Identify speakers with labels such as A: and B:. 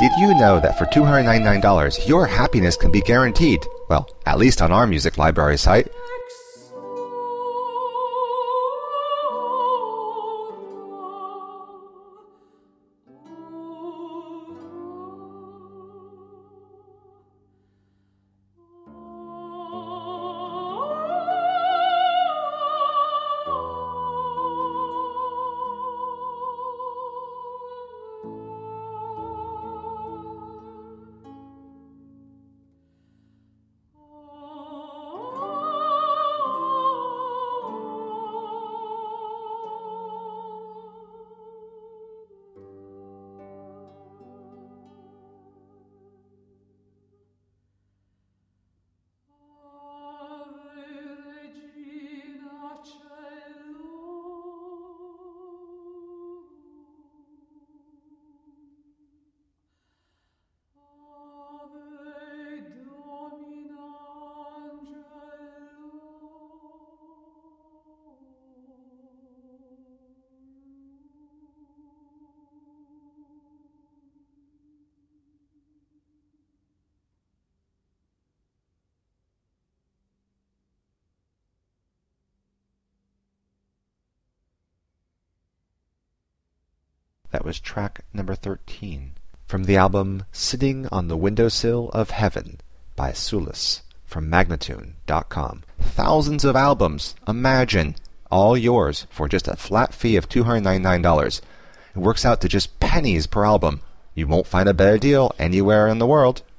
A: Did you know that for $299, your happiness can be guaranteed? Well, at least on our music library site. That was track number 13 from the album Sitting on the Windowsill of Heaven by Sulis from Magnatune.com. Thousands of albums, imagine, all yours for just a flat fee of $299. It works out to just pennies per album. You won't find a better deal anywhere in the world.